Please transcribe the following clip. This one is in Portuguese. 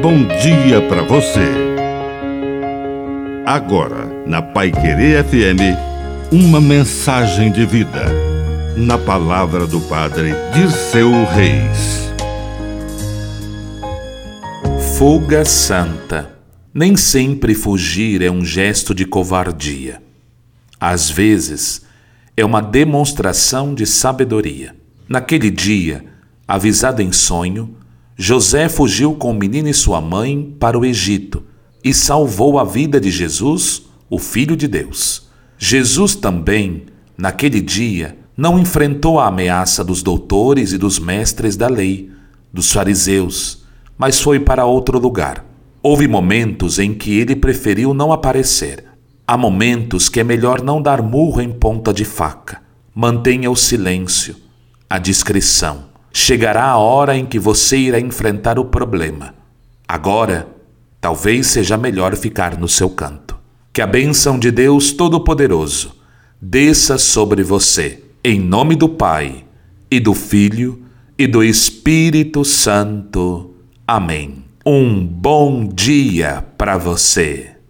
bom dia para você. Agora, na Paiquerê FM, uma mensagem de vida. Na palavra do Padre Dirceu Reis. Fuga santa. Nem sempre fugir é um gesto de covardia. Às vezes, é uma demonstração de sabedoria. Naquele dia, avisado em sonho, José fugiu com o menino e sua mãe para o Egito e salvou a vida de Jesus, o Filho de Deus. Jesus também, naquele dia, não enfrentou a ameaça dos doutores e dos mestres da lei, dos fariseus, mas foi para outro lugar. Houve momentos em que ele preferiu não aparecer. Há momentos que é melhor não dar murro em ponta de faca. Mantenha o silêncio, a discrição. Chegará a hora em que você irá enfrentar o problema. Agora, talvez seja melhor ficar no seu canto. Que a bênção de Deus Todo-Poderoso desça sobre você, em nome do Pai, e do Filho, e do Espírito Santo. Amém. Um bom dia para você.